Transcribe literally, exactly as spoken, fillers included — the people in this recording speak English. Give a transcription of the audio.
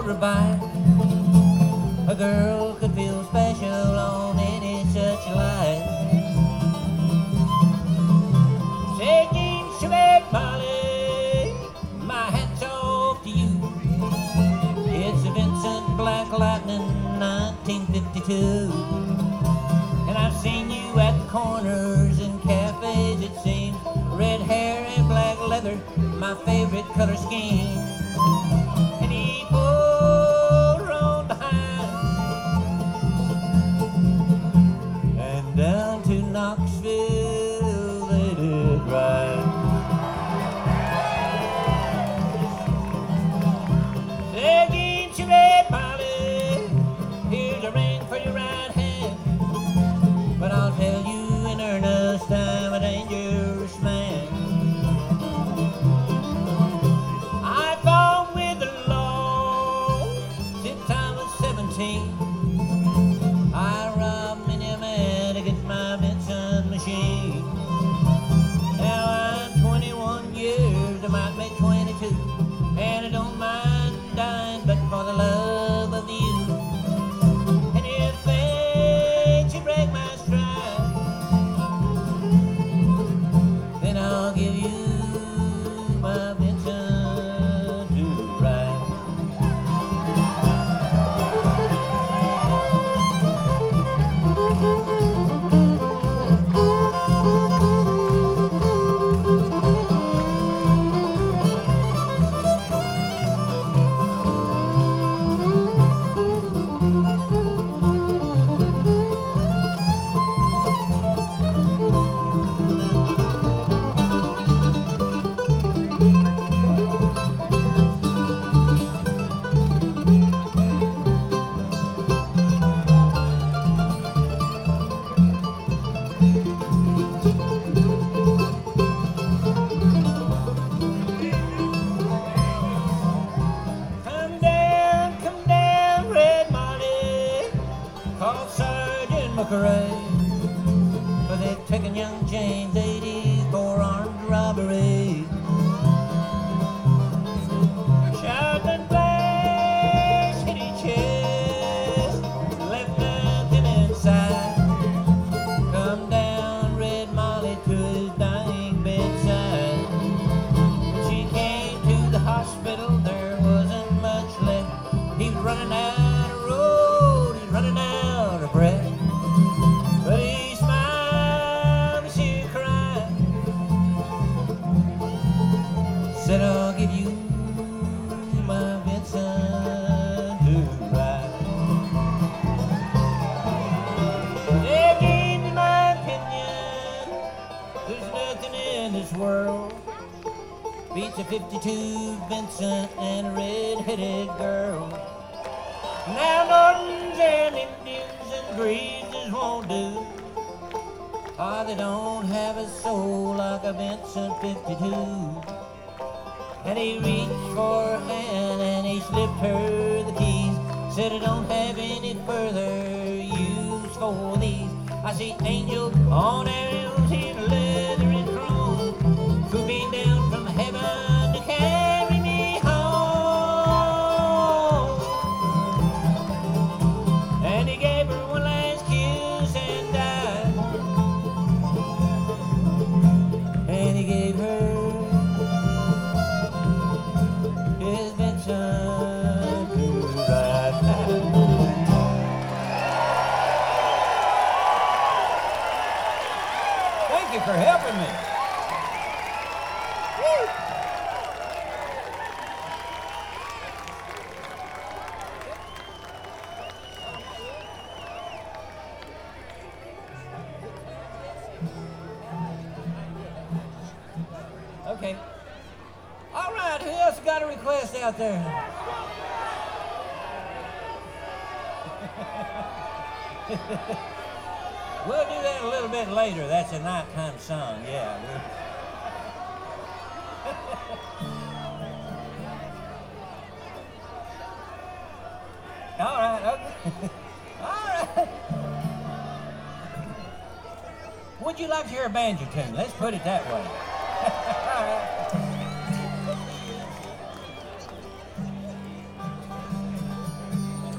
over by. A girl could feel special on any such light. Taking Chevette Molly, my hat's off to you. It's a Vincent Black Lightning nineteen fifty-two. And I've seen you at the corners and cafes, it seems. Red hair and black leather, my favorite color scheme. And he pulled her on behind and down to Knoxville they did ride. Again, Chevette Molly, here's a ring for your right hand. But I'll tell you in earnest, I'm a dangerous man. I fought with the law since I was seventeen. I robbed many a man to get my Vincent machine. Now I'm twenty-one years, I might make twenty-two, and I don't mind dying but for the love of you. And if fate should break my stride, then I'll give you my Vincent to ride. Come down, come down, Red Molly, call Sergeant McRae, for they've taken young James eighty for armed robbery. Shotgun blast hit his chest, left nothing inside. Come down, Red Molly, to his dying bedside. When she came to the hospital, there wasn't much left. He was running out of road, he's running out of breath. But he smiled and she cried, said, I'll give you my Vincent to ride. They gave me my opinion, there's nothing in this world beats a fifty-two Vincent and a red-headed girl. Now Nortons and Indians and breezes won't do. Ah, they don't have a soul like a Vincent fifty-two. And he reached for her hand and he slipped her the keys. Said I don't have any further use for these. I see angels on arrows in leather and chrome, swooping down from heaven to carry me home. And he gave her one last kiss and died. And he gave her his Vincent to ride. Thank you for helping me. Woo. Okay. All right, who else got a request out there? We'll do that a little bit later. That's a nighttime song, yeah. All right, okay. All right. Would you like to hear a banjo tune? Let's put it that way.